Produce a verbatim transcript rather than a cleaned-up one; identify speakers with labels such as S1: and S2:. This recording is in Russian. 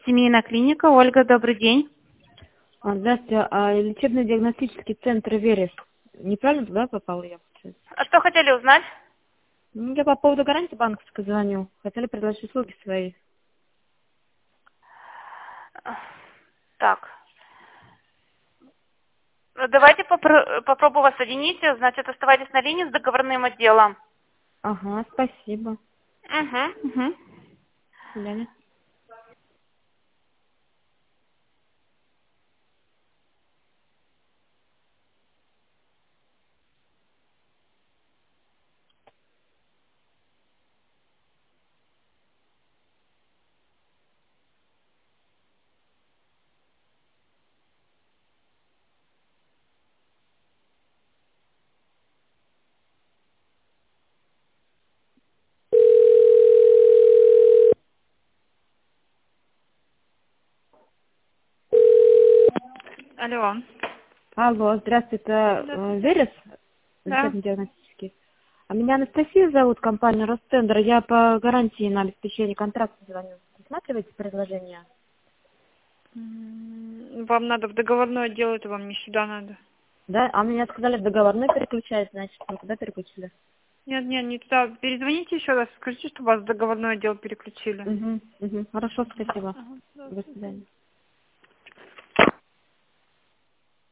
S1: Семейная клиника. Ольга, добрый день.
S2: А, Здравствуйте. А лечебно-диагностический центр «Верес». Неправильно туда попала я? получается?
S1: А что хотели узнать?
S2: Ну, я по поводу гарантии банковской звоню. Хотели предложить услуги свои.
S1: Так. Давайте попро- попробую вас соединить. Значит, оставайтесь на линии с договорным отделом.
S2: Ага, спасибо.
S1: Угу, угу.
S2: До свидания.
S1: Алло.
S2: Алло, здравствуйте. Это э,
S1: Здравствуйте.
S2: «Верес»
S1: Да.
S2: лечебно-диагностический? А меня Анастасия зовут, компания «Ростендер». Я по гарантии на обеспечение контракта звоню. Рассматриваете предложение?
S1: М, Вам надо в договорной отдел, это вам не сюда надо.
S2: Да? А меня сказали, в договорной переключать, значит, вы куда переключили?
S1: Нет, нет, не туда. Перезвоните еще раз, скажите, что вас в договорной отдел переключили.
S2: Угу, угу. Хорошо, спасибо.
S1: Ага, да,
S2: До свидания.